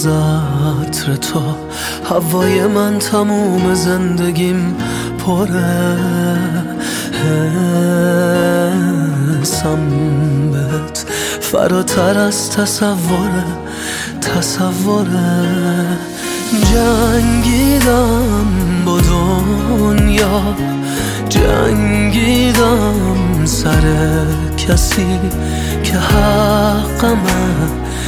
از عطر تو، هوای من تموم زندگیم پره حسم بهت فراتر از تصوره جنگیدم با دنیا، جنگیدم سر کسی که حقمه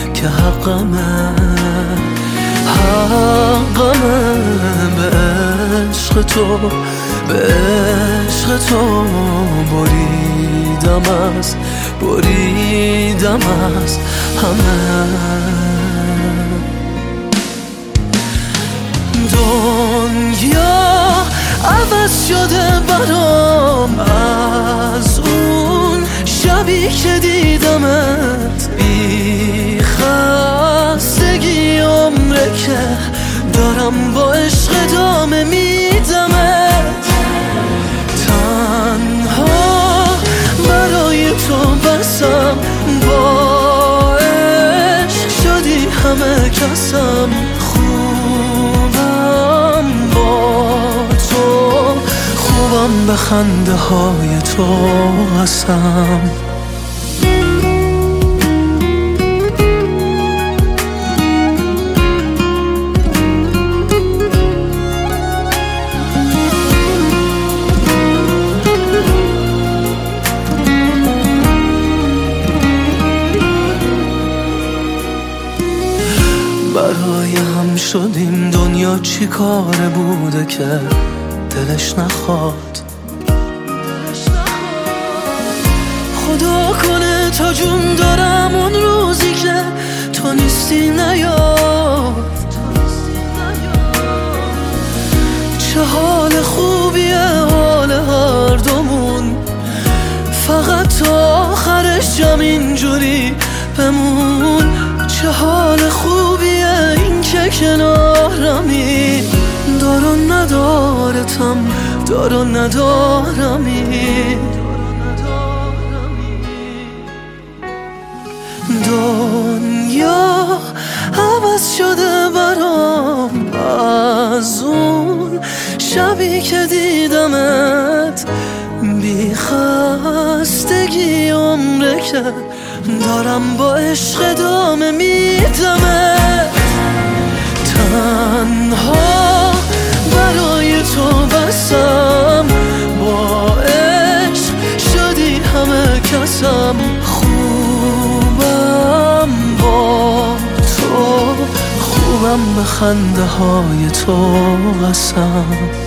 به عشق تو بریدم از همه. دنیا عوض شده برام از اون شبی که دیدمت، بی خستگی عمره که دارم با عشق ادامه میدمت. تنها برای تو بسم، با عشق شدی همه کسم، خوبم به خنده های تو هستم. برای هم شدیم، دنیا چی کاره بوده که دلش نخواد. خدا کنه تا جون دارم اون روزی که تو نیستی نیاد. چه حال خوبیه حال هر دومون، فقط تا آخرش جمع اینجوری بمون. چه حال خوبیه این که کنارمی، دار و ندارتم، دار و ندارمی. دنیا عوض شده برام از اون شبی که دیدمت، بی خستگی عمره که دارم با عشق ادامه میدمت. تنها برای تو بسم، با عشق شدی همه کسم، خوبم با تو، خوبم به خنده های تو هستم.